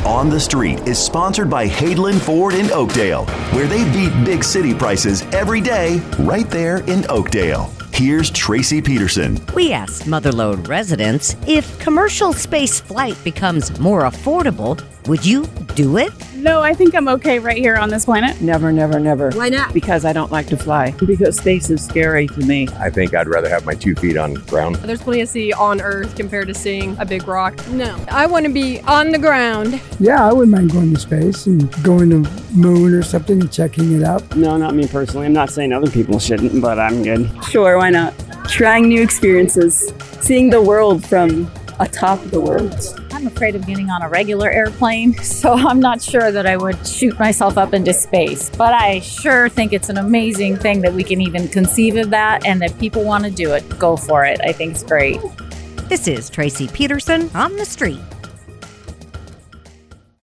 On the Street is sponsored by Hadeland Ford in Oakdale, where they beat big city prices every day right there in Oakdale. Here's Tracy Peterson. We asked Motherlode residents, if commercial space flight becomes more affordable, would you do it? No, I think I'm okay right here on this planet. Never, never, never. Why not? Because I don't like to fly. Because space is scary to me. I think I'd rather have my 2 feet on the ground. There's plenty to see on Earth compared to seeing a big rock. No, I want to be on the ground. Yeah, I wouldn't mind going to space and going to moon or something and checking it out. No, not me personally. I'm not saying other people shouldn't, but I'm good. Sure, why not? Trying new experiences. Seeing the world from atop the world. I'm afraid of getting on a regular airplane, so I'm not sure that I would shoot myself up into space. But I sure think it's an amazing thing that we can even conceive of that and that people want to do it. Go for it. I think it's great. This is Tracy Peterson on the Street.